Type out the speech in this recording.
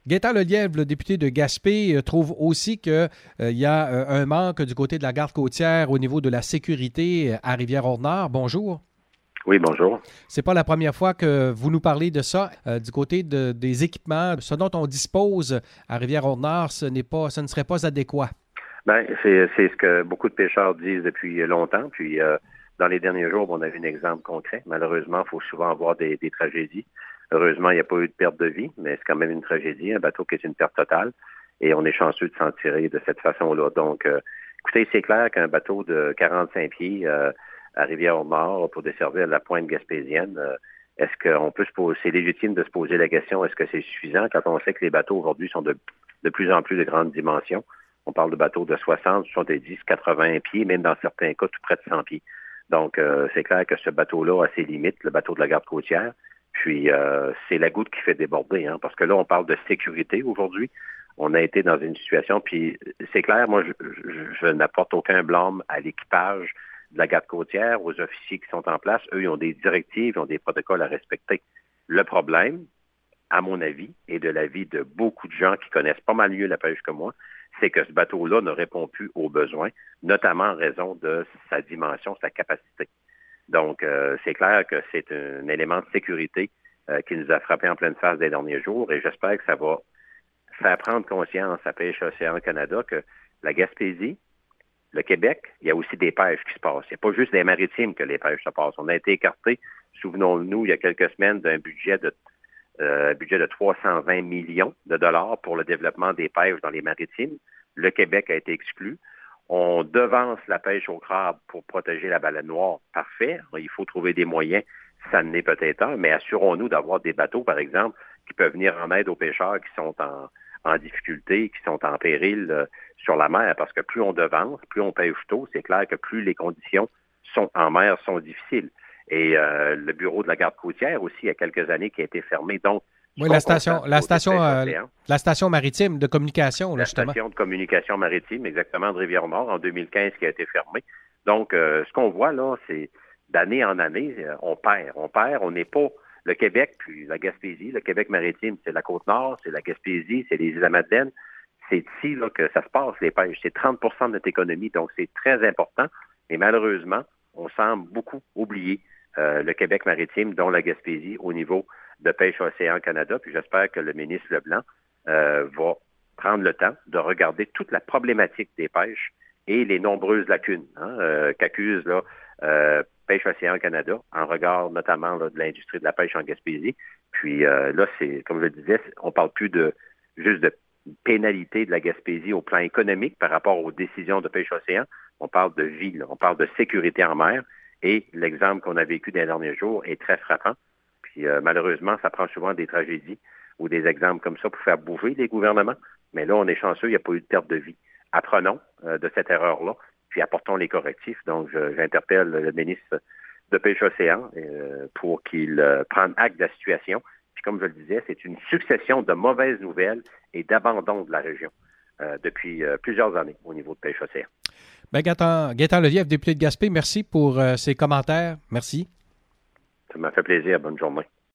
Gaétan Lelièvre, le député de Gaspé, trouve aussi qu'il y a un manque du côté de la garde côtière au niveau de la sécurité à Rivière-Ordinaire. Bonjour. Oui, bonjour. C'est pas la première fois que vous nous parlez de ça. Du côté des équipements, ce dont on dispose à Rivière-Ordinaire, ce ne serait pas adéquat. Ben, c'est ce que beaucoup de pêcheurs disent depuis longtemps. Puis, dans les derniers jours, on a vu un exemple concret. Malheureusement, il faut souvent avoir des tragédies. Heureusement, il n'y a pas eu de perte de vie, mais c'est quand même une tragédie, un bateau qui est une perte totale. Et on est chanceux de s'en tirer de cette façon-là. Donc, écoutez, c'est clair qu'un bateau de 45 pieds à Rivière-au-Nord pour desservir la pointe gaspésienne, est-ce qu'on peut se poser, c'est légitime de se poser la question, est-ce que c'est suffisant quand on sait que les bateaux aujourd'hui sont de plus en plus de grandes dimensions? On parle de bateaux de 60, 70, 80 pieds, même dans certains cas, tout près de 100 pieds. Donc, c'est clair que ce bateau-là a ses limites, le bateau de la garde côtière. Puis, c'est la goutte qui fait déborder, hein, parce que là, on parle de sécurité aujourd'hui. On a été dans une situation, puis c'est clair, moi, je n'apporte aucun blâme à l'équipage de la garde côtière, aux officiers qui sont en place. Eux, ils ont des directives, ils ont des protocoles à respecter. Le problème, à mon avis, et de l'avis de beaucoup de gens qui connaissent pas mal mieux la pêche que moi, c'est que ce bateau-là ne répond plus aux besoins, notamment en raison de sa dimension, sa capacité. Donc, c'est clair que c'est un élément de sécurité qui nous a frappé en pleine face des derniers jours, et j'espère que ça va faire prendre conscience à Pêche Océan Canada que la Gaspésie, le Québec, il y a aussi des pêches qui se passent. Il n'y a pas juste des maritimes que les pêches se passent. On a été écarté, souvenons-nous, il y a quelques semaines, d'un budget de 320 millions de dollars pour le développement des pêches dans les maritimes. Le Québec a été exclu. On devance la pêche au crabe pour protéger la baleine noire. Parfait. Il faut trouver des moyens. Ça n'est peut-être un, mais assurons-nous d'avoir des bateaux, par exemple, qui peuvent venir en aide aux pêcheurs qui sont en difficulté, qui sont en péril sur la mer, parce que plus on devance, plus on pêche tôt, c'est clair que plus les conditions en mer sont difficiles. Et le bureau de la garde côtière aussi, il y a quelques années, qui a été fermé. Donc, oui, la station maritime de communication, là, justement. La station de communication maritime, exactement, de Rivière-Nord, en 2015, qui a été fermée. Donc, ce qu'on voit là, c'est d'année en année, on perd. On n'est pas le Québec, puis la Gaspésie. Le Québec maritime, c'est la Côte-Nord, c'est la Gaspésie, c'est les îles de la Madeleine. C'est ici là, que ça se passe, les pêches. C'est 30 de notre économie, donc c'est très important. Et malheureusement, on semble beaucoup oublier le Québec maritime, dont la Gaspésie, au niveau de Pêche Océan Canada. Puis j'espère que le ministre Leblanc va prendre le temps de regarder toute la problématique des pêches et les nombreuses lacunes qu'accuse là, Pêche Océan Canada en regard notamment là, de l'industrie de la pêche en Gaspésie. Puis là, c'est, comme je le disais, on parle plus juste de pénalité de la Gaspésie au plan économique par rapport aux décisions de Pêche Océan. On parle de vie, là, on parle de sécurité en mer. Et l'exemple qu'on a vécu dans les derniers jours est très frappant. Puis malheureusement, ça prend souvent des tragédies ou des exemples comme ça pour faire bouger les gouvernements. Mais là, on est chanceux, il n'y a pas eu de perte de vie. Apprenons de cette erreur-là, puis apportons les correctifs. Donc, j'interpelle le ministre de Pêche Océan pour qu'il prenne acte de la situation. Puis comme je le disais, c'est une succession de mauvaises nouvelles et d'abandon de la région depuis plusieurs années au niveau de Pêche Océan. Bien, Gaétan Lelièvre, député de Gaspé, merci pour ces commentaires. Merci. Ça m'a fait plaisir. Bonne journée.